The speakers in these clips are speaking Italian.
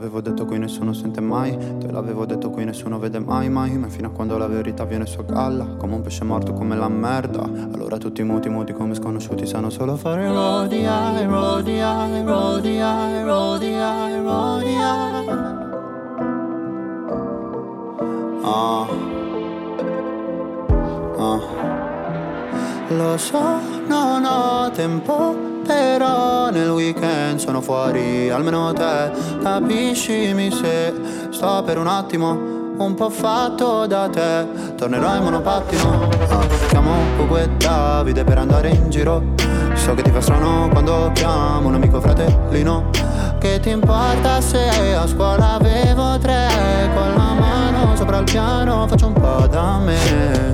l'avevo detto qui nessuno sente mai, te l'avevo detto qui nessuno vede mai, mai. Ma fino a quando la verità viene su a galla, come un pesce morto come la merda. Allora tutti muti muti come sconosciuti sanno solo fare rodi ai, rodi ai, rodi ai, rodi ai, rodi ai. Lo so, non ho tempo, però nel weekend sono fuori, almeno te capiscimi se sto per un attimo un po' fatto da te. Tornerò in monopattino, chiamo Gugu e Davide per andare in giro. So che ti fa strano quando chiamo un amico fratellino. Che ti importa se a scuola avevo 3, con la mano sopra il piano faccio un po' da me.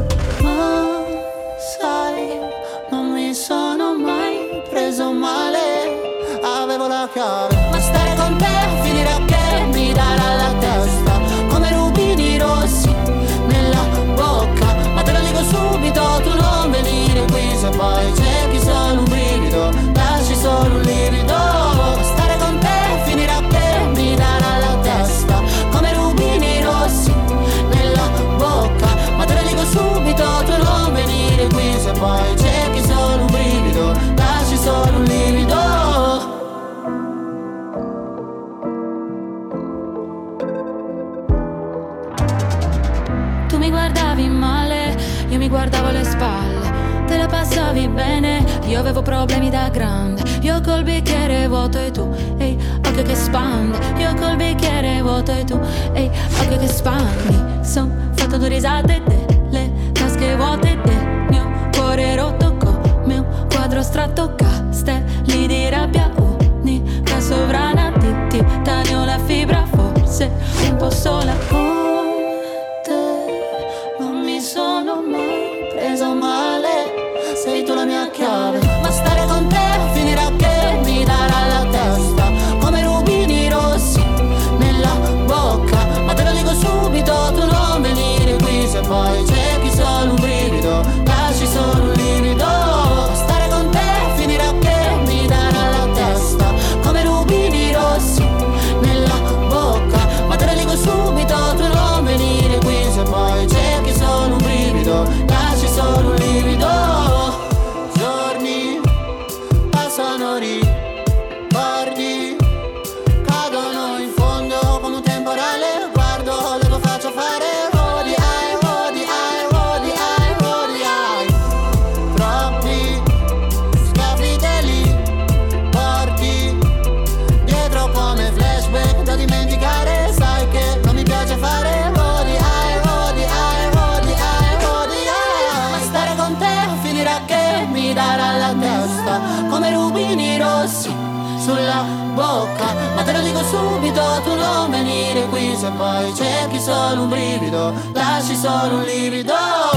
Sono mai preso male, avevo la chiave. Ma stare con te finirà che mi darà la testa come rubini rossi nella bocca. Ma te lo dico subito, tu non venire qui, se poi cerchi solo un brivido, lasci solo un livido. Ma stare con te finirà che mi darà la testa come rubini rossi nella bocca. Ma te lo dico subito, tu non venire qui, se poi cerchi solo un brivido, lasci solo un livido. Tu mi guardavi male, io mi guardavo alle spalle. Te la passavi bene, io avevo problemi da grande. Io col bicchiere vuoto e tu, ehi, occhio che spandi. Io col bicchiere vuoto e tu, ehi, occhio che spandi. Son fatto 2 risate, le tasche vuote del mio cuore rotto come un quadro astratto. Castelli di rabbia unica sovrana di titanio, la fibra forse un po' sola. Con te non mi sono mai preso male, sei tu la mia chiave. Ma stare con te finirà che mi darà la testa come rubini rossi nella bocca. Ma te lo dico subito, tu non venire qui, se poi cerchi solo un brivido, lasci solo un livido. Stare con te finirà che mi darà la testa come rubini rossi nella bocca. Ma te lo dico subito, tu non venire qui, se poi cerchi solo un brivido, lasci solo un livido. Giorni passano, ricordi cadono in fondo come un temporale. Guardo le tue facce fare rodi ai, rodi ai, rodi ai, rodi ai. Troppi schiaffi te li porti dietro come flashback da dimenticare. Sai che non mi piace fare rodi ai, rodi ai, rodi ai, rodi ai. Ma stare con te finirà che mi darà la testa come rubini rossi sulla bocca. Ma te lo dico subito, tu non venire qui, se poi cerchi solo un brivido, lasci solo un livido.